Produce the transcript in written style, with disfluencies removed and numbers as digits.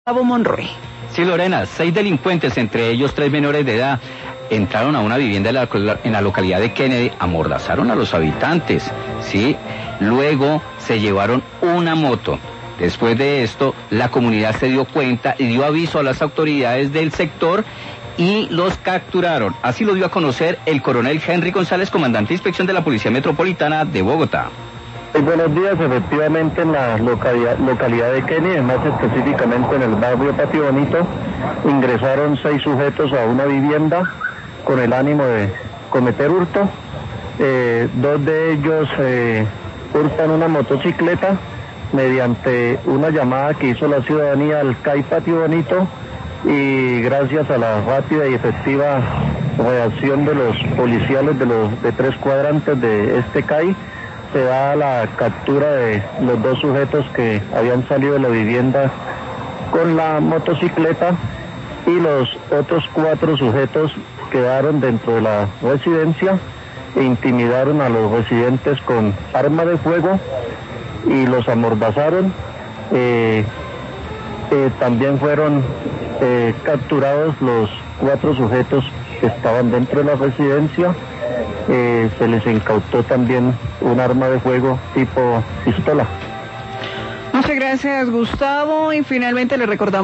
Gustavo Monroy. Sí, Lorena, 6 delincuentes, entre ellos 3 menores de edad, entraron a una vivienda en la localidad de Kennedy, amordazaron a los habitantes, ¿sí? Luego se llevaron una moto. Después de esto, la comunidad se dio cuenta y dio aviso a las autoridades del sector y los capturaron. Así lo dio a conocer el coronel Henry González, comandante de inspección de la Policía Metropolitana de Bogotá. Buenos días, efectivamente en la localidad de Kennedy, más específicamente en el barrio Patio Bonito, ingresaron 6 sujetos a una vivienda con el ánimo de cometer hurto. 2 de ellos hurtan una motocicleta mediante una llamada que hizo la ciudadanía al CAI Patio Bonito, y gracias a la rápida y efectiva reacción de los policiales de 3 cuadrantes de este CAI, se da la captura de los 2 sujetos que habían salido de la vivienda con la motocicleta, y los otros 4 sujetos quedaron dentro de la residencia e intimidaron a los residentes con arma de fuego y los amordazaron. También fueron capturados los 4 sujetos que estaban dentro de la residencia. Se les incautó también un arma de fuego tipo pistola. Muchas gracias, Gustavo, y finalmente le recordamos